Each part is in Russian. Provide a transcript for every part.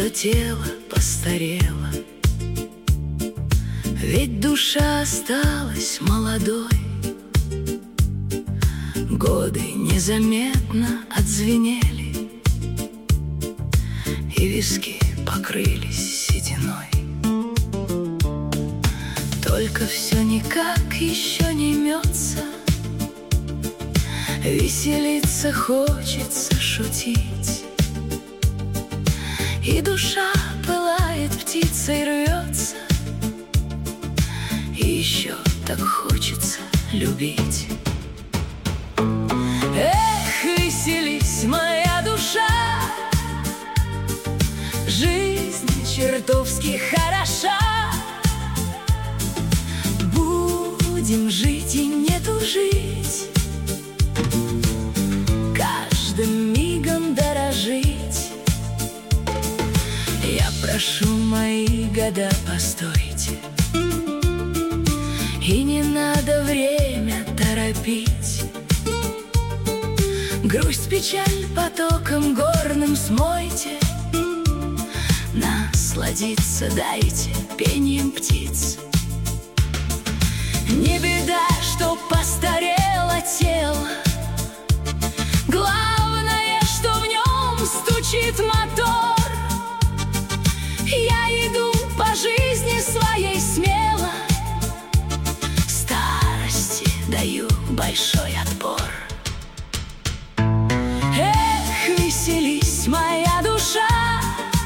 что тело постарело, ведь душа осталась молодой. Годы незаметно отзвенели, и виски покрылись сединой. Только все никак еще не мется, веселиться хочется, шутить. И душа пылает, птицей рвется, и еще так хочется любить. Эх, веселись, моя душа, жизнь чертовски хороша. Будем жить и не тужить, каждым мигом дорожить. Я прошу, мои года постойте, и не надо время торопить. Грусть, печаль потоком горным смойте, насладиться дайте пением птиц. Не беда, что постарело тело, главное, что в нем стучит мотор. Я иду по жизни своей смело, старости даю большой отпор. Эх, веселись, моя душа,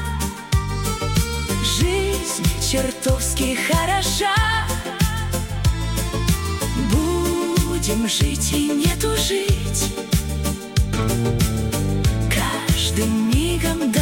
жизнь чертовски хороша. Будем жить и не тужить, каждым мигом